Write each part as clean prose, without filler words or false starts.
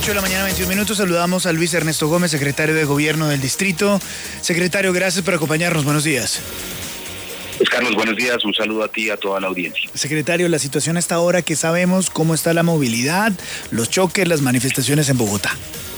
8 de la mañana, 21 minutos. Saludamos a Luis Ernesto Gómez, secretario de Gobierno del Distrito. Secretario, gracias por acompañarnos. Buenos días. Pues Carlos, buenos días. Un saludo a ti y a toda la audiencia. Secretario, la situación hasta ahora, que sabemos cómo está la movilidad, los choques, las manifestaciones en Bogotá.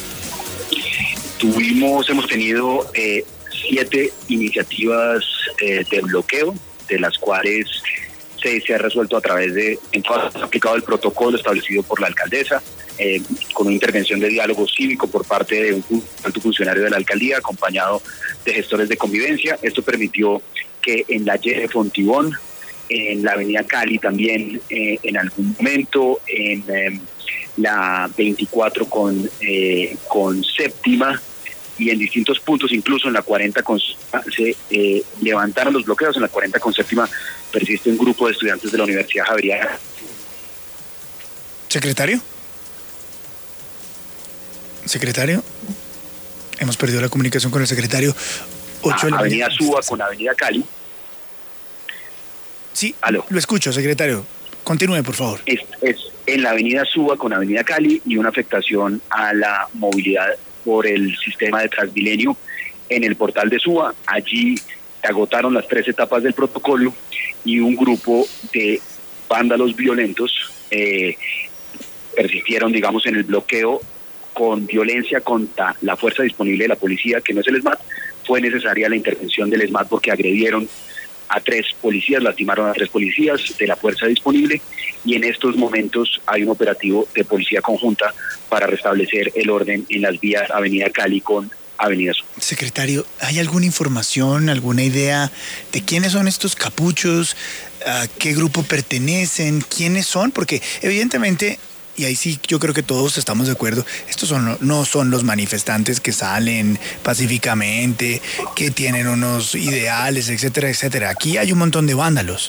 Hemos tenido 7 iniciativas de bloqueo, de las cuales 6 se ha resuelto a través de, en todo se ha aplicado el protocolo establecido por la alcaldesa, con una intervención de diálogo cívico por parte de un alto funcionario de la alcaldía, acompañado de gestores de convivencia. Esto permitió que en la Y de Fontibón, en la avenida Cali también, en algún momento, en la 24 con Séptima, y en distintos puntos, incluso en la 40 se levantaron los bloqueos. En la 40 con Séptima persiste un grupo de estudiantes de la Universidad Javeriana. Secretario. Secretario, hemos perdido la comunicación con el secretario. Avenida Suba con Avenida Cali. Sí, ¿Aló? Lo escucho, secretario. Continúe, por favor. Es en la avenida Suba con Avenida Cali, y una afectación a la movilidad por el sistema de Transmilenio en el portal de Suba. Allí se agotaron las 3 etapas del protocolo y un grupo de vándalos violentos persistieron, digamos, en el bloqueo con violencia contra la fuerza disponible de la policía, que no es el ESMAD. Fue necesaria la intervención del ESMAD porque agredieron a 3 policías, lastimaron a 3 policías de la fuerza disponible, y en estos momentos hay un operativo de policía conjunta para restablecer el orden en las vías Avenida Cali con Avenida Sur. Secretario, ¿hay alguna información, alguna idea de quiénes son estos capuchos? ¿A qué grupo pertenecen? ¿Quiénes son? Porque evidentemente, y ahí sí yo creo que todos estamos de acuerdo, estos no son los manifestantes que salen pacíficamente, que tienen unos ideales, etcétera, etcétera. Aquí hay un montón de vándalos.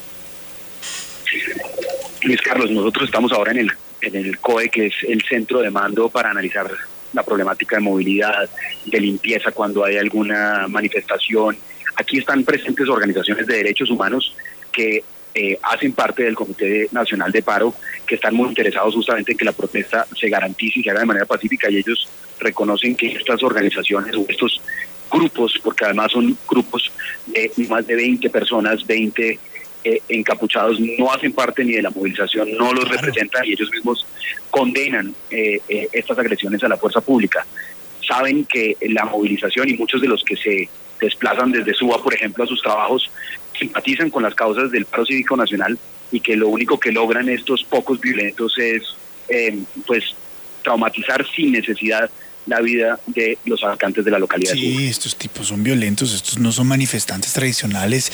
Luis Carlos, nosotros estamos ahora en el COE, que es el centro de mando para analizar la problemática de movilidad, de limpieza cuando hay alguna manifestación. Aquí están presentes organizaciones de derechos humanos que hacen parte del Comité Nacional de Paro, que están muy interesados justamente en que la protesta se garantice y se haga de manera pacífica, y ellos reconocen que estas organizaciones o estos grupos, porque además son grupos de más de 20 personas, 20 encapuchados, no hacen parte ni de la movilización, no los representan, y ellos mismos condenan estas agresiones a la fuerza pública. Saben que la movilización, y muchos de los que se desplazan desde Suba, por ejemplo, a sus trabajos, simpatizan con las causas del paro cívico nacional, y que lo único que logran estos pocos violentos es pues traumatizar sin necesidad la vida de los habitantes de la localidad. Sí, estos tipos son violentos, estos no son manifestantes tradicionales,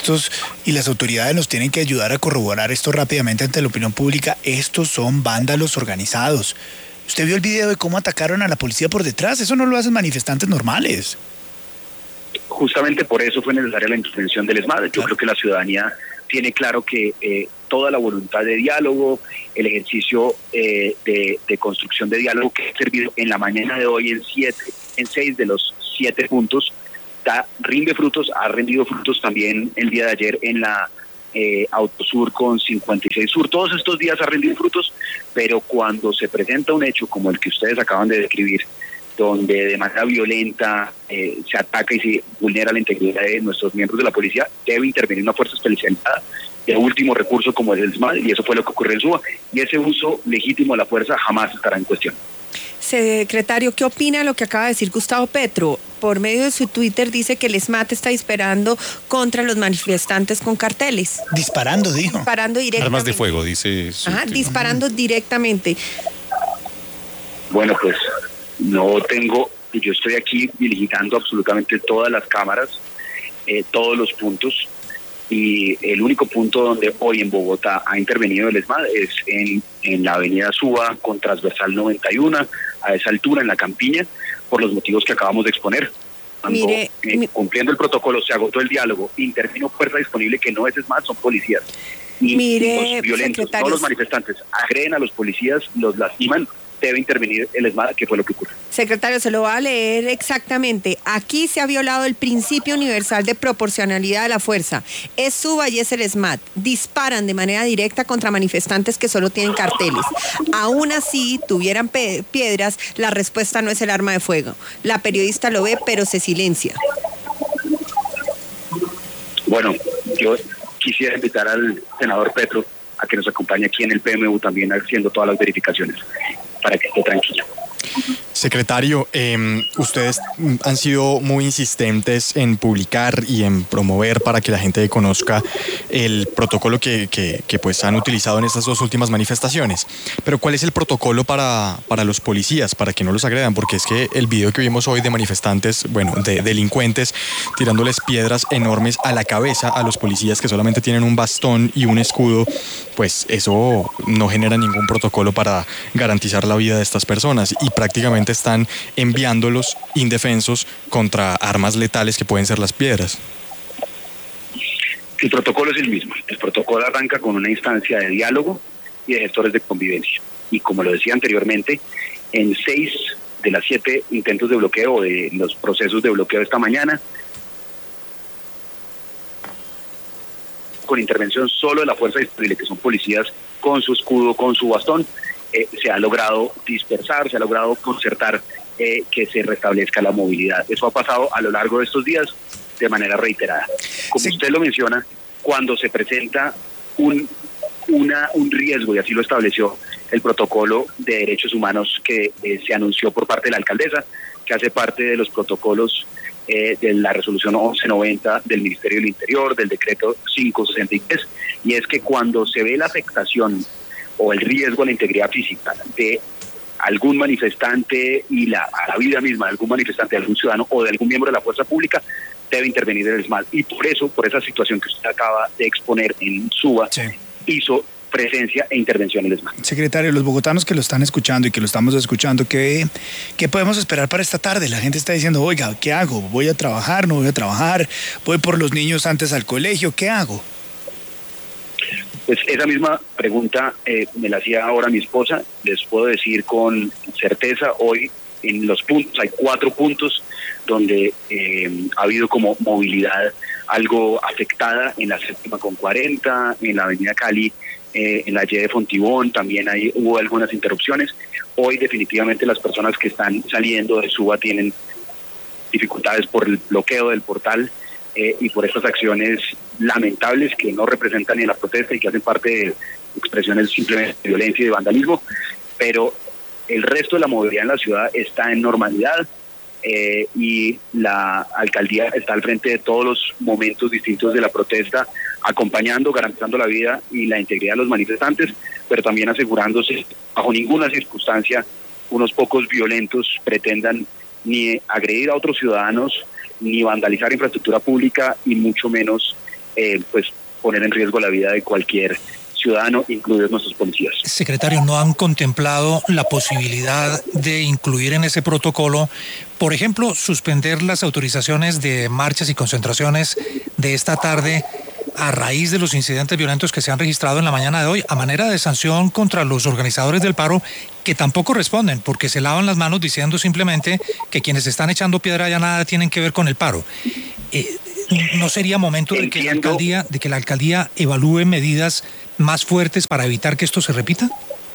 y las autoridades nos tienen que ayudar a corroborar esto rápidamente ante la opinión pública. Estos son vándalos organizados. ¿Usted vio el video de cómo atacaron a la policía por detrás? Eso no lo hacen manifestantes normales. Justamente por eso fue necesaria la intervención del ESMAD. Yo creo que la ciudadanía tiene claro que toda la voluntad de diálogo, el ejercicio de construcción de diálogo que ha servido en la mañana de hoy en 6 de los 7 puntos, rinde frutos, ha rendido frutos también el día de ayer en la Autosur con 56 Sur. Todos estos días ha rendido frutos, pero cuando se presenta un hecho como el que ustedes acaban de describir, donde de manera violenta se ataca y se vulnera la integridad de nuestros miembros de la policía, debe intervenir una fuerza especializada de último recurso como es el SMAD, y eso fue lo que ocurrió en Suba, y ese uso legítimo de la fuerza jamás estará en cuestión. Secretario, ¿qué opina de lo que acaba de decir Gustavo Petro? Por medio de su Twitter dice que el SMAT está disparando contra los manifestantes con carteles. Disparando, dijo. Disparando directamente. Armas de fuego, dice. Disparando directamente. Bueno, pues yo estoy aquí digitando absolutamente todas las cámaras, todos los puntos, y el único punto donde hoy en Bogotá ha intervenido el ESMAD es en la avenida Suba con transversal 91, a esa altura en la Campiña, por los motivos que acabamos de exponer. Cuando, cumpliendo el protocolo, se agotó el diálogo, intervino fuerza disponible que no es ESMAD, son policías. Y los violentos, no los manifestantes, agreden a los policías, los lastiman, debe intervenir el ESMAD, que fue lo que ocurrió. Secretario, se lo va a leer exactamente. Aquí se ha violado el principio universal de proporcionalidad de la fuerza. Es SUBA y es el SMAT. Disparan de manera directa contra manifestantes que solo tienen carteles. Aún así, tuvieran piedras, la respuesta no es el arma de fuego. La periodista lo ve, pero se silencia. Bueno, yo quisiera invitar al senador Petro a que nos acompañe aquí en el PMU también haciendo todas las verificaciones para que esté tranquilo. Secretario, ustedes han sido muy insistentes en publicar y en promover para que la gente conozca el protocolo que pues han utilizado en estas dos últimas manifestaciones. Pero ¿cuál es el protocolo para los policías, para que no los agredan? Porque es que el video que vimos hoy de manifestantes, bueno, de delincuentes tirándoles piedras enormes a la cabeza a los policías que solamente tienen un bastón y un escudo, pues eso no genera ningún protocolo para garantizar la vida de estas personas y prácticamente están enviándolos indefensos contra armas letales que pueden ser las piedras. El protocolo es el mismo. El protocolo arranca con una instancia de diálogo y de gestores de convivencia. Y como lo decía anteriormente, en 6 de las 7 intentos de bloqueo de los procesos de bloqueo esta mañana, con intervención solo de la fuerza disponible, que son policías con su escudo, con su bastón, se ha logrado dispersar, se ha logrado concertar que se restablezca la movilidad. Eso ha pasado a lo largo de estos días de manera reiterada. Como usted lo menciona, cuando se presenta un riesgo, y así lo estableció el protocolo de derechos humanos que se anunció por parte de la alcaldesa, que hace parte de los protocolos de la resolución 1190 del Ministerio del Interior, del decreto 563, y es que cuando se ve la afectación o el riesgo a la integridad física de algún manifestante y a la vida misma de algún manifestante, de algún ciudadano o de algún miembro de la fuerza pública, debe intervenir el SMAT. Y por esa situación que usted acaba de exponer en SUBA, sí, hizo presencia e intervención el SMAT. Secretario, los bogotanos que lo están escuchando y que lo estamos escuchando, ¿qué podemos esperar para esta tarde? La gente está diciendo, oiga, ¿qué hago? ¿Voy a trabajar? ¿No voy a trabajar? ¿Voy por los niños antes al colegio? ¿Qué hago? Pues esa misma pregunta me la hacía ahora mi esposa. Les puedo decir con certeza, hoy en los puntos, hay 4 puntos donde ha habido como movilidad algo afectada, en la 7ª con 40, en la avenida Cali, en la Y de Fontibón, también hubo algunas interrupciones. Hoy definitivamente las personas que están saliendo de SUBA tienen dificultades por el bloqueo del portal, y por estas acciones lamentables que no representan ni la protesta y que hacen parte de expresiones simplemente de violencia y de vandalismo, pero el resto de la movilidad en la ciudad está en normalidad, y la alcaldía está al frente de todos los momentos distintos de la protesta, acompañando, garantizando la vida y la integridad de los manifestantes, pero también asegurándose bajo ninguna circunstancia unos pocos violentos pretendan ni agredir a otros ciudadanos, ni vandalizar infraestructura pública y mucho menos pues poner en riesgo la vida de cualquier ciudadano, incluidos nuestros policías. Secretario, ¿no han contemplado la posibilidad de incluir en ese protocolo, por ejemplo, suspender las autorizaciones de marchas y concentraciones de esta tarde a raíz de los incidentes violentos que se han registrado en la mañana de hoy, a manera de sanción contra los organizadores del paro, que tampoco responden, porque se lavan las manos diciendo simplemente que quienes están echando piedra ya nada tienen que ver con el paro? ¿No sería momento de que la alcaldía evalúe medidas más fuertes para evitar que esto se repita?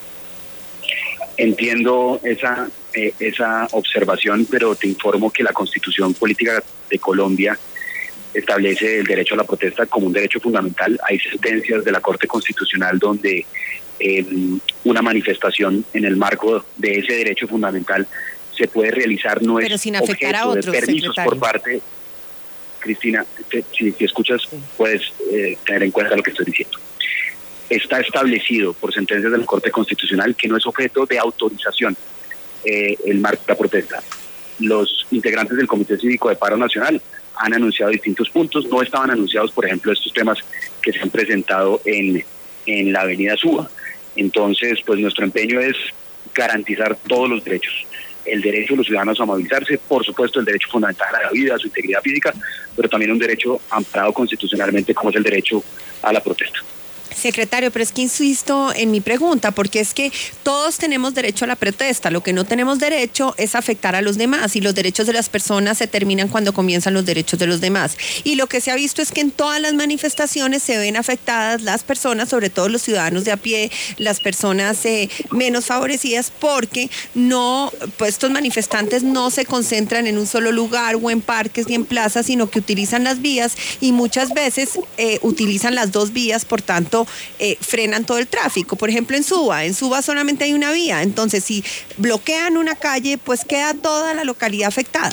Entiendo esa observación, pero te informo que la Constitución Política de Colombia establece el derecho a la protesta como un derecho fundamental. Hay sentencias de la Corte Constitucional donde una manifestación en el marco de ese derecho fundamental se puede realizar, no pero es sin afectar a otros, de permisos, secretario, por parte. Cristina, si escuchas, sí, puedes tener en cuenta lo que estoy diciendo. Está establecido por sentencias de la Corte Constitucional que no es objeto de autorización el marco de la protesta. Los integrantes del Comité Cívico de Paro Nacional han anunciado distintos puntos. No estaban anunciados, por ejemplo, estos temas que se han presentado en la avenida SUBA. Entonces, pues nuestro empeño es garantizar todos los derechos. El derecho de los ciudadanos a movilizarse, por supuesto el derecho fundamental a la vida, a su integridad física, pero también un derecho amparado constitucionalmente como es el derecho a la protesta. Secretario, pero es que insisto en mi pregunta, porque es que todos tenemos derecho a la protesta, lo que no tenemos derecho es afectar a los demás, y los derechos de las personas se terminan cuando comienzan los derechos de los demás. Y lo que se ha visto es que en todas las manifestaciones se ven afectadas las personas, sobre todo los ciudadanos de a pie, las personas menos favorecidas, porque no, pues estos manifestantes no se concentran en un solo lugar o en parques ni en plazas, sino que utilizan las vías y muchas veces utilizan las dos vías, por tanto frenan todo el tráfico. Por ejemplo, en Suba solamente hay una vía, entonces si bloquean una calle, pues queda toda la localidad afectada.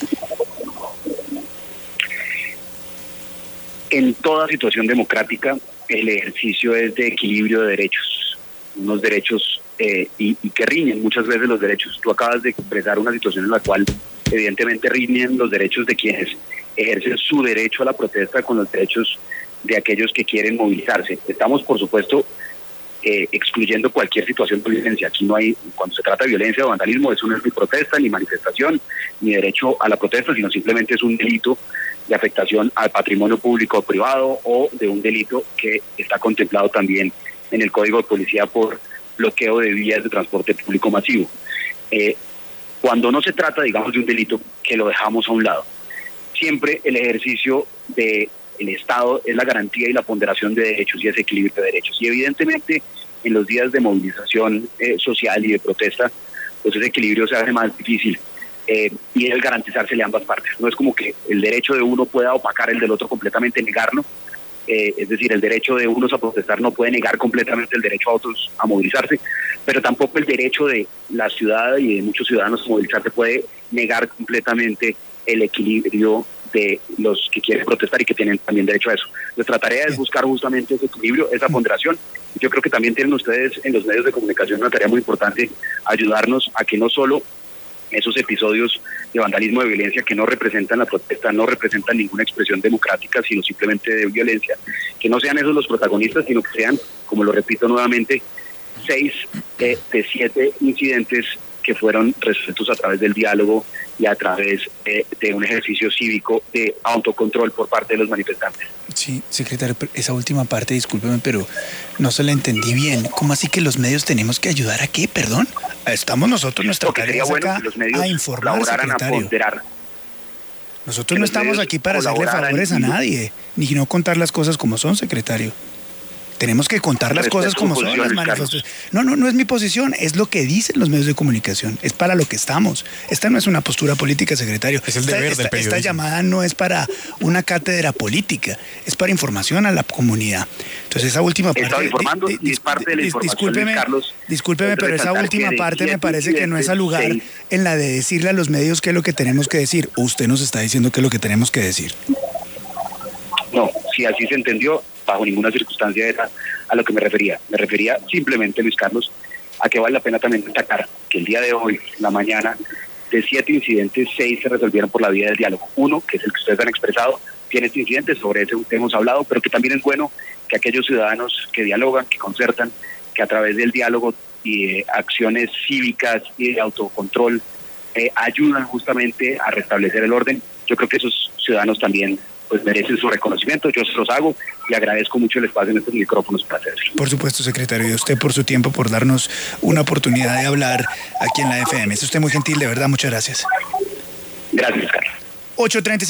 En toda situación democrática, el ejercicio es de equilibrio de derechos, unos derechos y que riñen muchas veces los derechos. Tú acabas de expresar una situación en la cual evidentemente riñen los derechos de quienes ejercen su derecho a la protesta con los derechos de aquellos que quieren movilizarse. Estamos, por supuesto, excluyendo cualquier situación de violencia. Aquí no hay, cuando se trata de violencia o vandalismo, eso no es ni protesta, ni manifestación, ni derecho a la protesta, sino simplemente es un delito de afectación al patrimonio público o privado, o de un delito que está contemplado también en el Código de Policía por bloqueo de vías de transporte público masivo. Cuando no se trata, digamos, de un delito, que lo dejamos a un lado, siempre el ejercicio del Estado es la garantía y la ponderación de derechos y ese equilibrio de derechos. Y evidentemente en los días de movilización social y de protesta, pues ese equilibrio se hace más difícil y es garantizársele a ambas partes. No es como que el derecho de uno pueda opacar el del otro completamente, negarlo. Es decir, el derecho de unos a protestar no puede negar completamente el derecho a otros a movilizarse, pero tampoco el derecho de la ciudad y de muchos ciudadanos a movilizarse puede negar completamente el equilibrio de los que quieren protestar y que tienen también derecho a eso. Nuestra tarea es buscar justamente ese equilibrio, esa ponderación. Yo creo que también tienen ustedes en los medios de comunicación una tarea muy importante, ayudarnos a que no solo esos episodios de vandalismo, de violencia que no representan la protesta, no representan ninguna expresión democrática, sino simplemente de violencia, que no sean esos los protagonistas, sino que sean, como lo repito nuevamente, 6 de 7 incidentes que fueron resueltos a través del diálogo y a través de un ejercicio cívico de autocontrol por parte de los manifestantes. Sí, secretario, esa última parte, discúlpeme, pero no se la entendí bien. ¿Cómo así que los medios tenemos que ayudar a qué? Perdón. Estamos nosotros, nuestra tarea es acá a informar, secretario. Nosotros no estamos aquí para hacerle favores a nadie, ni no contar las cosas como son, secretario. Tenemos que contar las cosas como son las manifestaciones. No es mi posición, es lo que dicen los medios de comunicación, es para lo que estamos. Esta no es una postura política, secretario. Es el deber del periodismo. Esta llamada no es para una cátedra política, es para información a la comunidad. Entonces esa última parte... Estaba informando y es parte de la información, Carlos. Discúlpeme, pero esa última parte me parece que no es al lugar en la de decirle a los medios qué es lo que tenemos que decir. Usted nos está diciendo qué es lo que tenemos que decir. No, si así se entendió, bajo ninguna circunstancia era a lo que me refería. Me refería simplemente, Luis Carlos, a que vale la pena también destacar que el día de hoy, la mañana, de 7 incidentes, 6 se resolvieron por la vía del diálogo. 1, que es el que ustedes han expresado, tiene este incidente, sobre ese hemos hablado, pero que también es bueno que aquellos ciudadanos que dialogan, que concertan, que a través del diálogo y acciones cívicas y de autocontrol ayudan justamente a restablecer el orden. Yo creo que esos ciudadanos también pues merecen su reconocimiento, yo se los hago y agradezco mucho el espacio en estos micrófonos para hacerlo. Por supuesto, secretario, y a usted por su tiempo, por darnos una oportunidad de hablar aquí en la FM. Es usted muy gentil, de verdad, muchas gracias. Gracias, Carlos. 8:35